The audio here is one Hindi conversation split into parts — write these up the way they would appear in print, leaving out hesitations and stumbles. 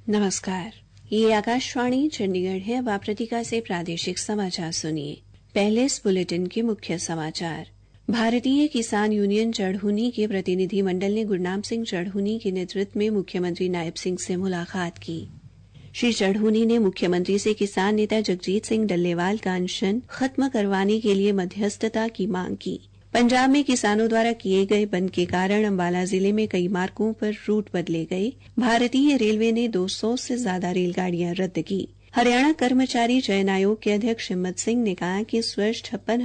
नमस्कार, ये आकाशवाणी चंडीगढ़ है। अब आप प्रतीका से प्रादेशिक समाचार सुनिए। पहले इस बुलेटिन के मुख्य समाचार। भारतीय किसान यूनियन चढ़हुनी के प्रतिनिधि मंडल ने गुरनाम सिंह चढ़हुनी के नेतृत्व में मुख्यमंत्री नायब सिंह से मुलाकात की। श्री चढ़हुनी ने मुख्यमंत्री से किसान नेता जगजीत सिंह डल्लेवाल का अनशन खत्म करवाने के लिए मध्यस्थता की मांग की। पंजाब में किसानों द्वारा किए गए बंद के कारण अंबाला जिले में कई मार्गों पर रूट बदले गए। भारतीय रेलवे ने 200 से ज्यादा रेलगाड़ियां रद्द की। हरियाणा कर्मचारी चयन आयोग के अध्यक्ष हिम्मत सिंह ने कहा कि इस वर्ष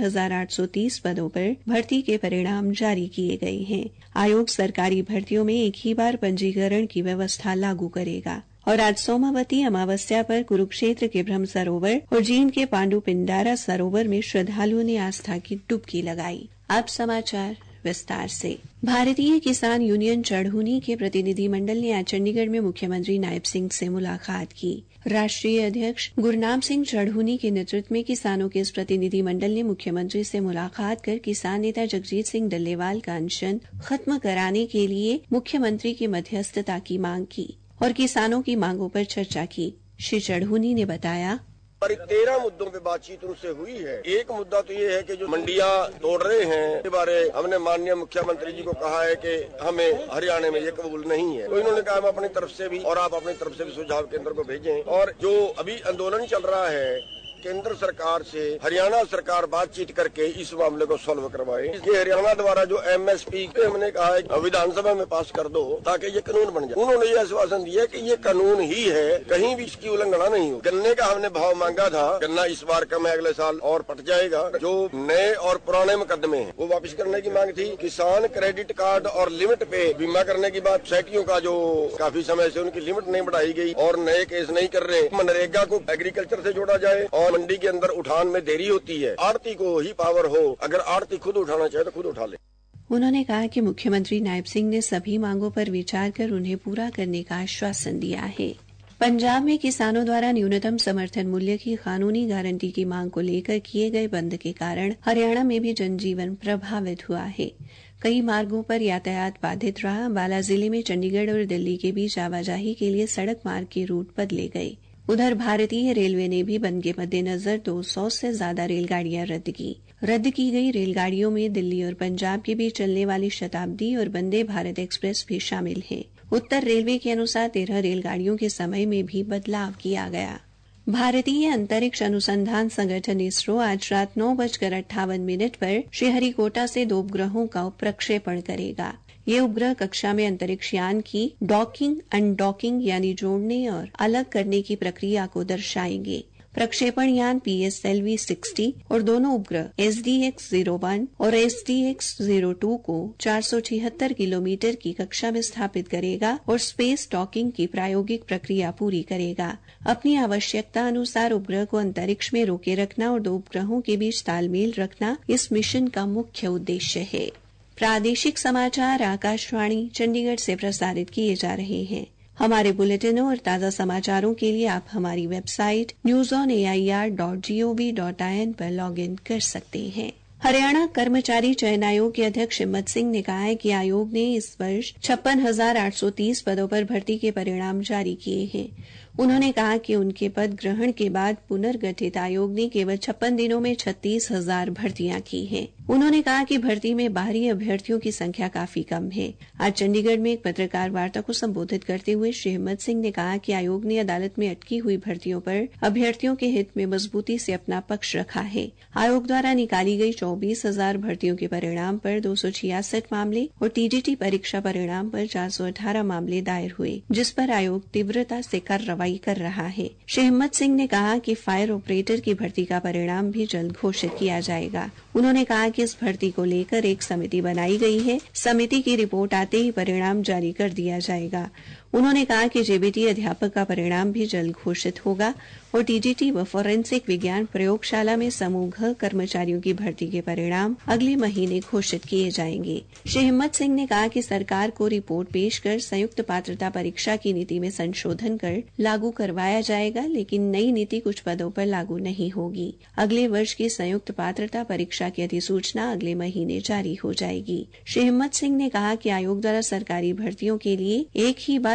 56,830 पदों पर भर्ती के परिणाम जारी किए गए हैं। आयोग सरकारी भर्तियों में एक ही बार पंजीकरण की व्यवस्था लागू करेगा। और आज सोमावती अमावस्या पर कुरुक्षेत्र के ब्रह्म सरोवर और जींद के पांडु पिंडारा सरोवर में श्रद्धालुओं ने आस्था की डुबकी लगाई। अब समाचार विस्तार से। भारतीय किसान यूनियन चढ़हुनी के प्रतिनिधि मंडल ने आज चंडीगढ़ में मुख्यमंत्री नायब सिंह से मुलाकात की। राष्ट्रीय अध्यक्ष गुरनाम सिंह चढ़हुनी के नेतृत्व में किसानों के इस प्रतिनिधि मंडल ने मुख्यमंत्री से मुलाकात कर किसान नेता जगजीत सिंह डल्लेवाल का अनशन खत्म कराने के लिए मुख्यमंत्री की मध्यस्थता की मांग की और किसानों की मांगों पर चर्चा की। श्री चढ़हुनी ने बताया, 13 मुद्दों पे बातचीत उनसे हुई है। एक मुद्दा तो ये है कि जो मंडियां तोड़ रहे हैं के बारे हमने माननीय मुख्यमंत्री जी को कहा है कि हमें हरियाणा में ये कबूल नहीं है। तो इन्होंने कहा हम अपनी तरफ से भी और आप अपनी तरफ से भी सुझाव केंद्र को भेजें। और जो अभी आंदोलन चल रहा है केंद्र सरकार से हरियाणा सरकार बातचीत करके इस मामले को सॉल्व करवाए। ये हरियाणा द्वारा जो MSP हमने कहा है विधानसभा में पास कर दो ताकि ये कानून बन जाए। उन्होंने ये आश्वासन दिया कि ये कानून ही है, कहीं भी इसकी उल्लंघना नहीं हो। गन्ने का हमने भाव मांगा था, गन्ना इस बार कम है, अगले साल और पट जाएगा। जो नए और पुराने मुकदमे हैं वो वापस करने की मांग थी। किसान क्रेडिट कार्ड और लिमिट पे बीमा करने की बात, सोसाइटियों का जो काफी समय से उनकी लिमिट नहीं बढ़ाई गई और नए केस नहीं कर रहे। मनरेगा को एग्रीकल्चर से जोड़ा जाए और मंडी के अंदर उठान में देरी होती है, आड़ती को ही पावर हो, अगर आड़ती खुद उठाना चाहे तो खुद उठा ले। उन्होंने कहा कि मुख्यमंत्री नायब सिंह ने सभी मांगों पर विचार कर उन्हें पूरा करने का आश्वासन दिया है। पंजाब में किसानों द्वारा न्यूनतम समर्थन मूल्य की कानूनी गारंटी की मांग को लेकर किए गए बंद के कारण हरियाणा में भी जनजीवन प्रभावित हुआ है। कई मार्गों पर यातायात बाधित रहा। अंबाला जिले में चंडीगढ़ और दिल्ली के बीच आवाजाही के लिए सड़क मार्ग के रूट बदले गए। उधर भारतीय रेलवे ने भी बंद के मद्देनजर 200 से ज्यादा रेलगाड़ियां रद्द की। रद्द की गई रेलगाड़ियों में दिल्ली और पंजाब के बीच चलने वाली शताब्दी और वंदे भारत एक्सप्रेस भी शामिल है। उत्तर रेलवे के अनुसार 13 रेलगाड़ियों के समय में भी बदलाव किया गया। भारतीय अंतरिक्ष अनुसंधान संगठन इसरो आज रात 9:58 पर श्रीहरिकोटा से 2 उपग्रहों का प्रक्षेपण करेगा। ये उपग्रह कक्षा में अंतरिक्ष यान की डॉकिंग, अनडॉकिंग यानी जोड़ने और अलग करने की प्रक्रिया को दर्शाएंगे। प्रक्षेपण यान PSLV-60 और दोनों उपग्रह SDX-01 और SDX-02 को 476 किलोमीटर की कक्षा में स्थापित करेगा और स्पेस डॉकिंग की प्रायोगिक प्रक्रिया पूरी करेगा। अपनी आवश्यकता अनुसार उपग्रह को अंतरिक्ष में रोके रखना और 2 उपग्रहों के बीच तालमेल रखना इस मिशन का मुख्य उद्देश्य है। प्रादेशिक समाचार आकाशवाणी चंडीगढ़ से प्रसारित किए जा रहे हैं। हमारे बुलेटिनों और ताज़ा समाचारों के लिए आप हमारी वेबसाइट newsonair.gov.in पर लॉगिन कर सकते हैं। हरियाणा कर्मचारी चयन आयोग के अध्यक्ष हिम्मत सिंह ने कहा है कि आयोग ने इस वर्ष 56,830 पदों पर भर्ती के परिणाम जारी किए हैं। उन्होंने कहा कि उनके पद ग्रहण के बाद पुनर्गठित आयोग ने केवल 56 दिनों में 36,000 भर्तियां की हैं। उन्होंने कहा कि भर्ती में बाहरी अभ्यर्थियों की संख्या काफी कम है। आज चंडीगढ़ में एक पत्रकार वार्ता को संबोधित करते हुए श्री हिम्मत सिंह ने कहा कि आयोग ने अदालत में अटकी हुई भर्तियों पर अभ्यर्थियों के हित में मजबूती से अपना पक्ष रखा है। आयोग द्वारा निकाली गई 24,000 भर्तियों के परिणाम पर 266 मामले और TGT परीक्षा परिणाम पर 418 मामले दायर हुए, जिस पर आयोग तीव्रता से कार्रवाई कर रहा है। श्री हिम्मत सिंह ने कहा कि फायर ऑपरेटर की भर्ती का परिणाम भी जल्द घोषित किया जाएगा। उन्होंने कहा कि इस भर्ती को लेकर एक समिति बनाई गई है। समिति की रिपोर्ट आते ही परिणाम जारी कर दिया जाएगा। उन्होंने कहा कि JBT अध्यापक का परिणाम भी जल्द घोषित होगा और TGT व फोरेंसिक विज्ञान प्रयोगशाला में समूह घ कर्मचारियों की भर्ती के परिणाम अगले महीने घोषित किए जाएंगे। श्री हिम्मत सिंह ने कहा कि सरकार को रिपोर्ट पेश कर संयुक्त पात्रता परीक्षा की नीति में संशोधन कर लागू करवाया जाएगा, लेकिन नई नीति कुछ पदों पर लागू नहीं होगी। अगले वर्ष की संयुक्त पात्रता परीक्षा की अधिसूचना अगले महीने जारी हो जाएगी। श्री हिम्मत सिंह ने कहा कि आयोग द्वारा सरकारी भर्तियों के लिए एक ही बार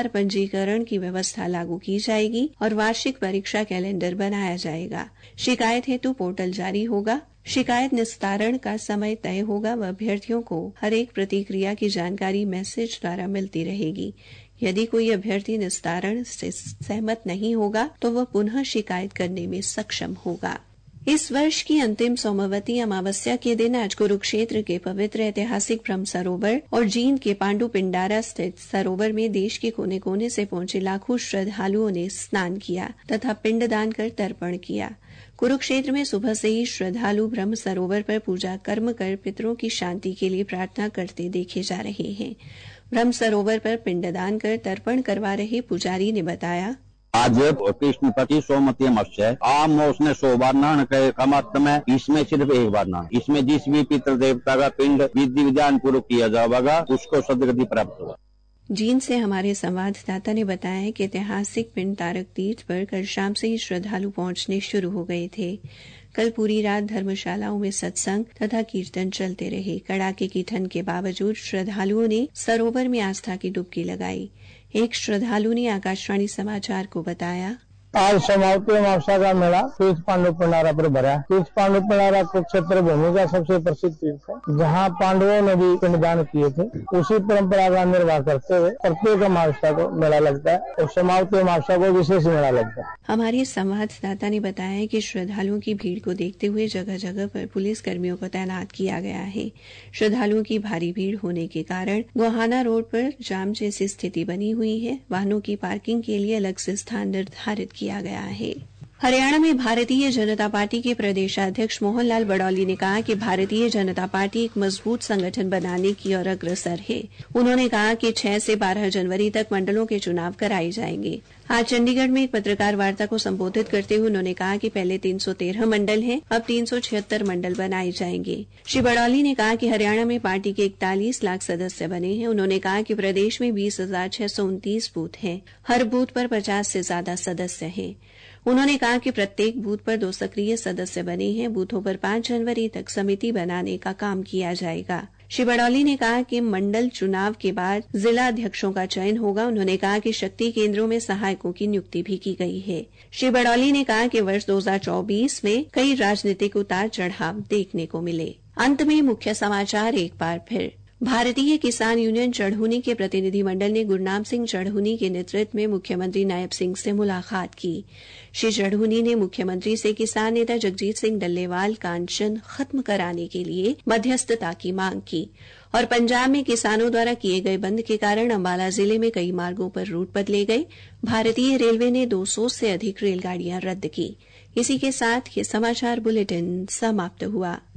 पंजीकरण की व्यवस्था लागू की जाएगी और वार्षिक परीक्षा कैलेंडर बनाया जाएगा। शिकायत हेतु पोर्टल जारी होगा। शिकायत निस्तारण का समय तय होगा व अभ्यर्थियों को हर एक प्रतिक्रिया की जानकारी मैसेज द्वारा मिलती रहेगी। यदि कोई अभ्यर्थी निस्तारण से सहमत नहीं होगा तो वह पुनः शिकायत करने में सक्षम होगा। इस वर्ष की अंतिम सोमवती अमावस्या के दिन आज कुरुक्षेत्र के पवित्र ऐतिहासिक ब्रह्म सरोवर और जींद के पांडु पिंडारा स्थित सरोवर में देश के कोने कोने से पहुंचे लाखों श्रद्धालुओं ने स्नान किया तथा पिंडदान कर तर्पण किया। कुरुक्षेत्र में सुबह से ही श्रद्धालु ब्रह्म सरोवर पर पूजा कर्म कर पितरों की शांति के लिए प्रार्थना करते देखे जा रहे हैं। ब्रह्म सरोवर पर पिंडदान कर तर्पण करवा रहे पुजारी ने बताया, आज कृष्ण पक्ष की सोमवती अमावस्या है। आम में उसने 100 बार नहाने का महत्व है, इसमें सिर्फ एक बार नहाना। इसमें जिस भी पितृ देवता का पिंड विधि विधान पूर्वक किया जाएगा उसको सदगति प्राप्त होगा। जींद से हमारे संवाददाता ने बताया है कि ऐतिहासिक पिंड तारक तीर्थ पर कल शाम से ही श्रद्धालु पहुंचने शुरू हो गए थे। कल पूरी रात धर्मशालाओं में सत्संग तथा कीर्तन चलते रहे। कड़ाके की ठंड के बावजूद श्रद्धालुओं ने सरोवर में आस्था की डुबकी लगाई। एक श्रद्धालु ने आकाशवाणी समाचार को बताया, आज सोमवती अमावस्या का मेला तीर्थ पांडु पिंडारा पर भरा। तीर्थ पांडु पिंडारा कुरुक्षेत्र भूमि का सबसे प्रसिद्ध तीर्थ है, जहाँ पांडवों ने भी पिंडदान किए थे। उसी परंपरा का निर्वाह करते हुए प्रत्येक अमावस्या को मेला लगता है और सोमवती अमावस्या को विशेष मेला लगता है। हमारे संवाददाता ने बताया कि श्रद्धालुओं की भीड़ को देखते हुए जगह जगह पर पुलिस कर्मियों को तैनात किया गया है। श्रद्धालुओं की भारी भीड़ होने के कारण गोहाना रोड पर जाम जैसी स्थिति बनी हुई है। वाहनों की पार्किंग के लिए अलग से स्थान निर्धारित किया गया है। हरियाणा में भारतीय जनता पार्टी के प्रदेशाध्यक्ष मोहन लाल बड़ौली ने कहा कि भारतीय जनता पार्टी एक मजबूत संगठन बनाने की ओर अग्रसर है। उन्होंने कहा कि 6 से 12 जनवरी तक मंडलों के चुनाव कराए जाएंगे। आज चंडीगढ़ में एक पत्रकार वार्ता को संबोधित करते हुए उन्होंने कहा कि पहले 313 मंडल हैं, अब 376 मंडल बनाए जाएंगे। श्री बड़ौली ने कहा कि हरियाणा में पार्टी के 41 लाख सदस्य बने हैं। उन्होंने कहा कि प्रदेश में 20,629 बूथ हैं। हर बूथ पर 50 से ज्यादा सदस्य हैं। उन्होंने कहा कि प्रत्येक बूथ पर 2 सक्रिय सदस्य बने हैं। बूथों पर 5 जनवरी तक समिति बनाने का काम किया जाएगा। श्री बड़ौली ने कहा कि मंडल चुनाव के बाद जिला अध्यक्षों का चयन होगा। उन्होंने कहा कि शक्ति केंद्रों में सहायकों की नियुक्ति भी की गई है। श्री बड़ौली ने कहा कि वर्ष 2024 में कई राजनीतिक उतार चढ़ाव देखने को मिले। अंत में मुख्य समाचार एक बार फिर। भारतीय किसान यूनियन चढ़ूनी के प्रतिनिधिमंडल ने गुरनाम सिंह चढ़ूनी के नेतृत्व में मुख्यमंत्री नायब सिंह से मुलाकात की। श्री चढ़ूनी ने मुख्यमंत्री से किसान नेता जगजीत सिंह डल्लेवाल का अनशन खत्म कराने के लिए मध्यस्थता की मांग की और पंजाब में किसानों द्वारा किए गए बंद के कारण अंबाला जिले में कई मार्गों पर रूट बदले गए। भारतीय रेलवे ने 200 से अधिक रेलगाड़ियां रद्द की। इसी के साथ ये समाचार बुलेटिन समाप्त हुआ।